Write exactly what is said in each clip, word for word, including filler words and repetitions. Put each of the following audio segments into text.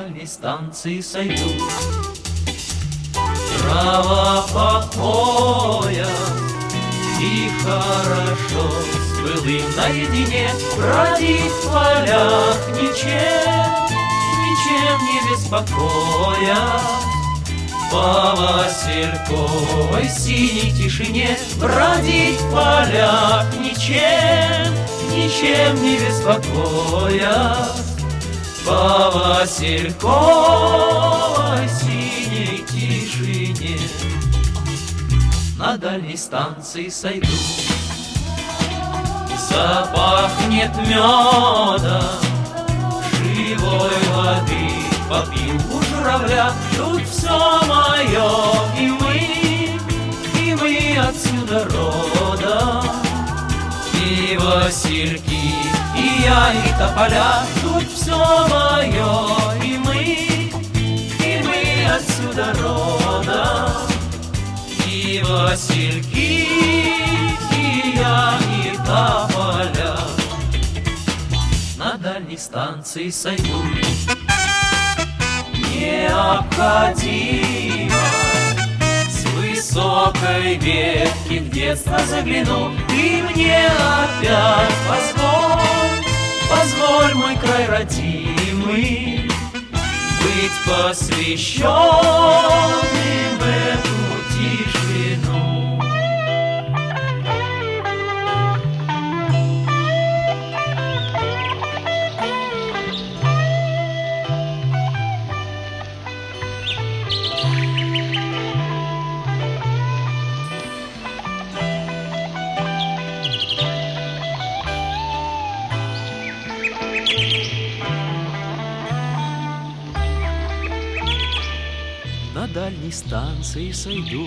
дальней станции сойду. Трава покоя, и хорошо с былым наедине бродить в полях, ничем, ничем не беспокоя. По васильковой синей тишине бродить в полях, ничем, ничем не беспокоя. По васильковой синей тишине на дальней станции сойду. Запахнет медом, живой воды попил у журавля. Тут все мое, и мы, и мы отсюда родом. И васильки, и я, и тополя. Тут все мое, и мы, и мы отсюда родом. И васильки, и я, и тополя на дальней станции сойду. Необходимо с высокой ветки в детство загляну. Ты мне опять позволь, позволь, мой край родимый, быть посвященным в эту тишину. На дальней станции сойду,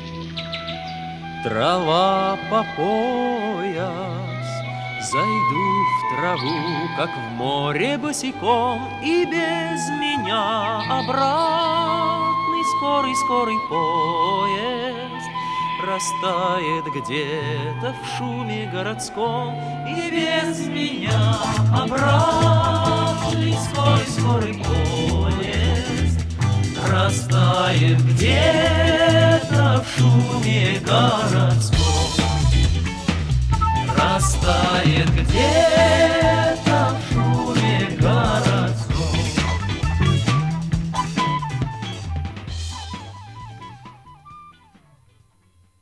трава по пояс, зайду в траву, как в море босиком, и без меня обратный скорый-скорый поезд растает где-то в шуме городском, и без меня обратный скорый-скорый поезд растает где-то в шуме городском.